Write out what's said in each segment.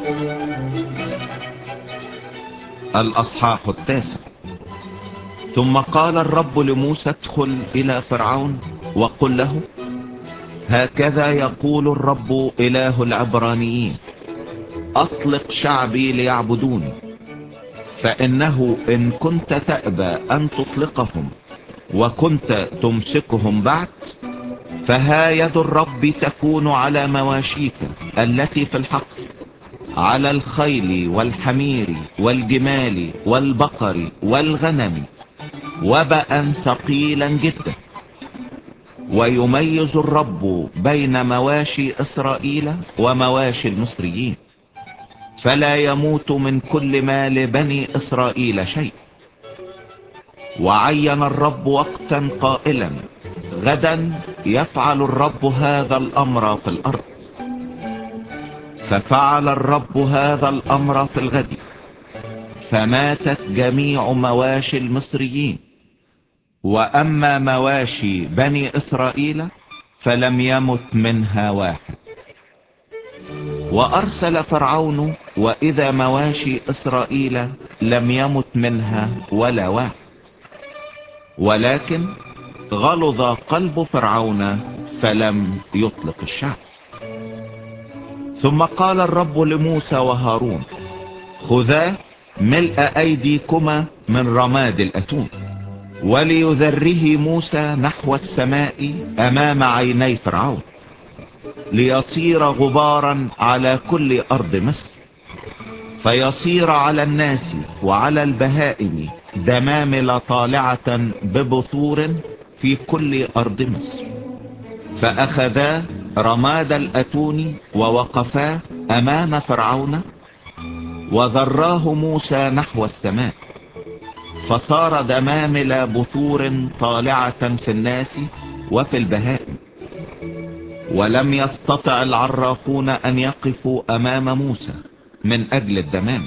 الأصحاح 9. ثم قال الرب لموسى: ادخل إلى فرعون وقل له: هكذا يقول الرب إله العبرانيين: أطلق شعبي ليعبدوني. فإنه إن كنت تأبى أن تطلقهم وكنت تمسكهم بعد، فها يد الرب تكون على مواشيك التي في الحقل، على الخيل والحمير والجمال والبقر والغنم، وباء ثقيلا جدا. ويميز الرب بين مواشي إسرائيل ومواشي المصريين، فلا يموت من كل مال بني إسرائيل شيء. وعين الرب وقتا قائلا: غدا يفعل الرب هذا الأمر في الأرض. ففعل الرب هذا الأمر في الغد، فماتت جميع مواشي المصريين. وأما مواشي بني إسرائيل فلم يمت منها واحد. وأرسل فرعون، وإذا مواشي إسرائيل لم يمت منها ولا واحد، ولكن غلظ قلب فرعون فلم يطلق الشعب. ثم قال الرب لموسى وهارون: خذا ملء أيديكما من رماد الأتون. وليذره موسى نحو السماء أمام عيني فرعون، ليصير غبارا على كل أرض مصر، فيصير على الناس وعلى البهائم دمامل طالعة ببثور في كل أرض مصر. فأخذا رماد الأتون ووقفا أمام فرعون، وذراه موسى نحو السماء، فصار دمامل بثور طالعة في الناس وفي البهائم. ولم يستطع العرافون أن يقفوا أمام موسى من أجل الدمامل،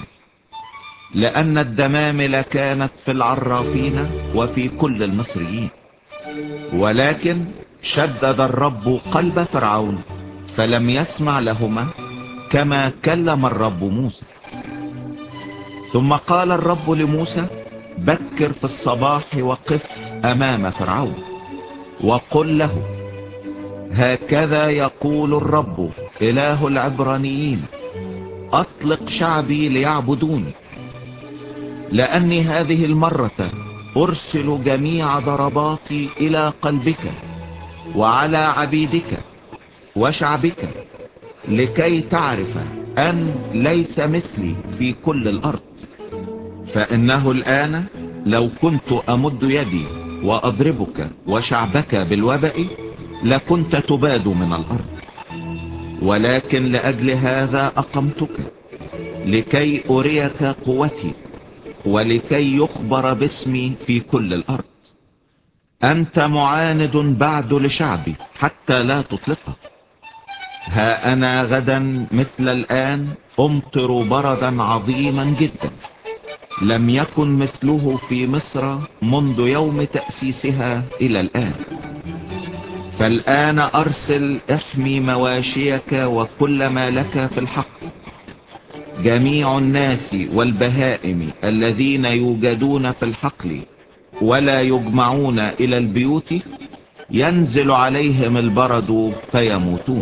لأن الدمامل كانت في العرافين وفي كل المصريين. ولكن شدد الرب قلب فرعون فلم يسمع لهما، كما كلم الرب موسى. ثم قال الرب لموسى: بكر في الصباح وقف أمام فرعون وقل له: هكذا يقول الرب إله العبرانيين: أطلق شعبي ليعبدوني، لأني هذه المرة أرسل جميع ضرباتي إلى قلبك وعلى عبيدك وشعبك، لكي تعرف أن ليس مثلي في كل الأرض. فإنه الآن لو كنت أمد يدي وأضربك وشعبك بالوباء لكنت تباد من الأرض، ولكن لأجل هذا أقمتك، لكي أريك قوتي ولكي يخبر باسمي في كل الأرض. أنت معاند بعد لشعبي حتى لا تطلقه. ها أنا غدا مثل الآن أمطر بردا عظيما جدا، لم يكن مثله في مصر منذ يوم تأسيسها إلى الآن. فالآن أرسل احمي مواشيك وكل ما لك في الحق. جميع الناس والبهائم الذين يوجدون في الحقل ولا يجمعون إلى البيوت ينزل عليهم البرد فيموتون.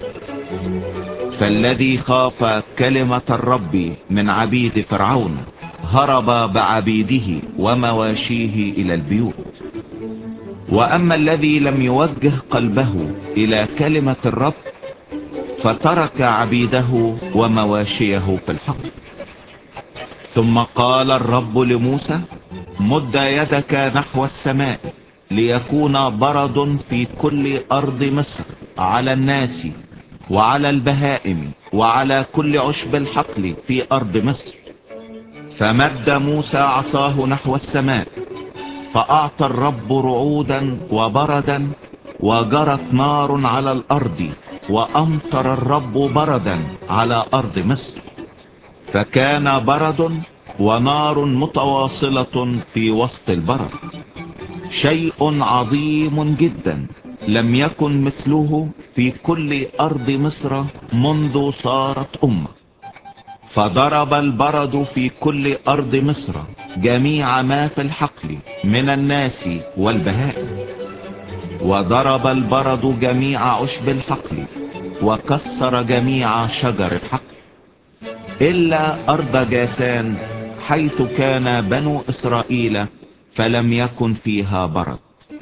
فالذي خاف كلمة الرب من عبيد فرعون هرب بعبيده ومواشيه إلى البيوت. وأما الذي لم يوجه قلبه إلى كلمة الرب فترك عبيده ومواشيه في الحقل. ثم قال الرب لموسى: مد يدك نحو السماء ليكون برد في كل أرض مصر، على الناس وعلى البهائم وعلى كل عشب الحقل في أرض مصر. فمد موسى عصاه نحو السماء، فأعطى الرب رعودا وبردا، وجرت نار على الأرض، وأمطر الرب بردا على أرض مصر. فكان برد ونار متواصلة في وسط البرد، شيء عظيم جدا لم يكن مثله في كل أرض مصر منذ صارت أمة. فضرب البرد في كل أرض مصر جميع ما في الحقل من الناس والبهائم، وضرب البرد جميع عشب الحقل وكسر جميع شجر الحقل إلا أرض جاسان حيث كان بنو إسرائيل فلم يكن فيها برد.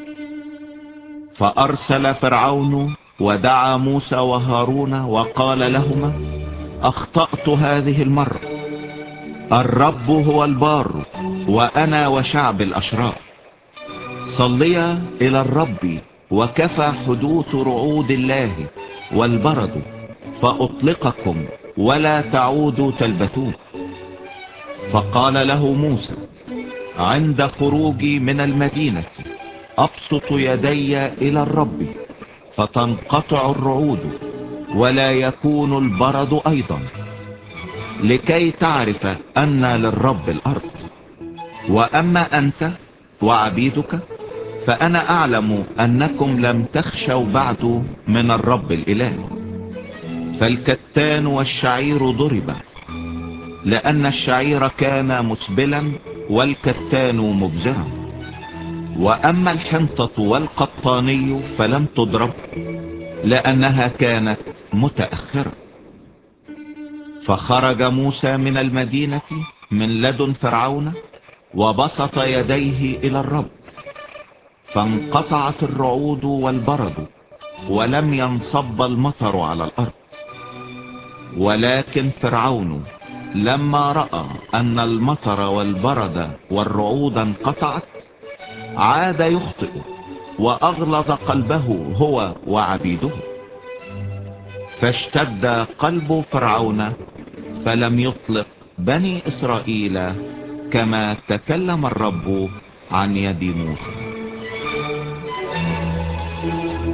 فأرسل فرعون ودعا موسى وهارون وقال لهما: أخطأت هذه المرة، الرب هو البار وأنا وشعب الأشرار. صليا إلى الرب وكفى حدوث رعود الله والبرد فأطلقكم ولا تعودوا تلبثون. فقال له موسى: عند خروجي من المدينة أبسط يدي إلى الرب فتنقطع الرعود ولا يكون البرد أيضا، لكي تعرف أن للرب الأرض. وأما أنت وعبيدك فأنا أعلم أنكم لم تخشوا بعد من الرب الإله. فالكتان والشعير ضرب، لأن الشعير كان مسبلا والكتان مبزرا. وأما الحنطة والقطاني فلم تضرب، لأنها كانت متأخرة. فخرج موسى من المدينة من لدن فرعون وبسط يديه إلى الرب، فانقطعت الرعود والبرد ولم ينصب المطر على الأرض. ولكن فرعون لما رأى أن المطر والبرد والرعود انقطعت عاد يخطئ وأغلظ قلبه هو وعبيده. فاشتد قلب فرعون فلم يطلق بني إسرائيل كما تكلم الرب عن يد موسى.